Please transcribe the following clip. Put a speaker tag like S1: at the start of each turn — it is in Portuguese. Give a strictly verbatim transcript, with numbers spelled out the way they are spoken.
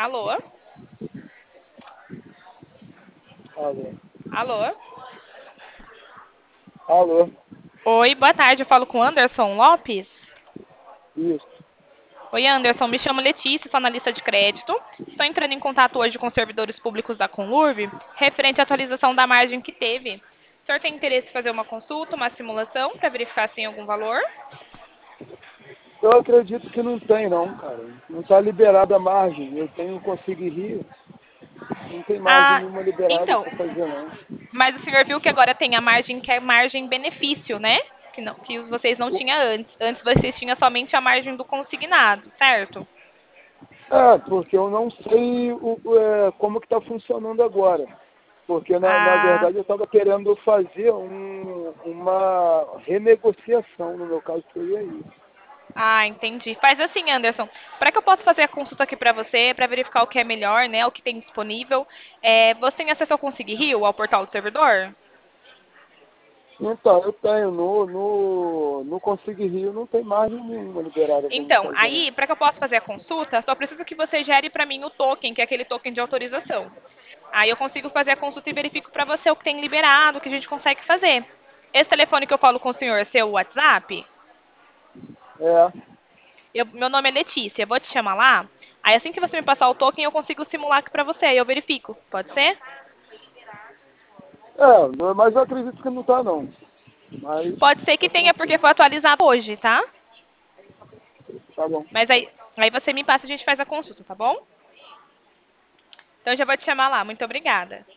S1: Alô?
S2: Alô.
S1: Alô?
S2: Alô.
S1: Oi, boa tarde. Eu falo com o Anderson Lopes.
S2: Isso.
S1: Oi, Anderson. Me chamo Letícia, sou analista de crédito. Estou entrando em contato hoje com os servidores públicos da Conlurb, referente à atualização da margem que teve. O senhor tem interesse em fazer uma consulta, uma simulação, para verificar se tem algum valor?
S2: Eu acredito que não tem não, cara. Não está liberada a margem. Eu tenho Consigo Rio. Não tem margem
S1: Ah,
S2: nenhuma liberada
S1: então,
S2: para fazer não.
S1: mas o senhor viu que agora tem a margem que é margem benefício, né? Que, não, que vocês não
S2: O-
S1: tinham antes. Antes vocês tinham somente a margem do consignado, certo?
S2: É, porque eu não sei o, o, é, como que está funcionando agora. Porque, na, na
S1: Ah,
S2: verdade, eu estava querendo fazer um, uma renegociação, no meu caso seria isso.
S1: ah, entendi. Faz assim, Anderson. Para que eu possa fazer a consulta aqui para você, para verificar o que é melhor, né, o que tem disponível, é, você tem acesso ao Conseguir Rio, ao portal do servidor?
S2: Então, eu tenho, no, no, no Consigo Rio não tem margem nenhuma liberada para me
S1: Então,
S2: fazer não.
S1: aí, para que eu possa fazer a consulta, só preciso que você gere para mim o token, que é aquele token de autorização. Aí eu consigo fazer a consulta e verifico para você o que tem liberado, o que a gente consegue fazer. Esse telefone que eu falo com o senhor é seu WhatsApp?
S2: É.
S1: Eu- meu nome é Letícia, eu vou te chamar lá. Aí assim que você me passar o token, eu consigo simular aqui para você, aí eu verifico. Pode ser?
S2: É, não- mas eu acredito que não está não. Mas
S1: Pode ser que
S2: tá
S1: tenha porque
S2: tranquilo.
S1: foi atualizado hoje, tá?
S2: Tá bom.
S1: Mas aí, aí você me passa e a gente faz a consulta, tá bom? Então eu já vou te chamar lá. Muito obrigada.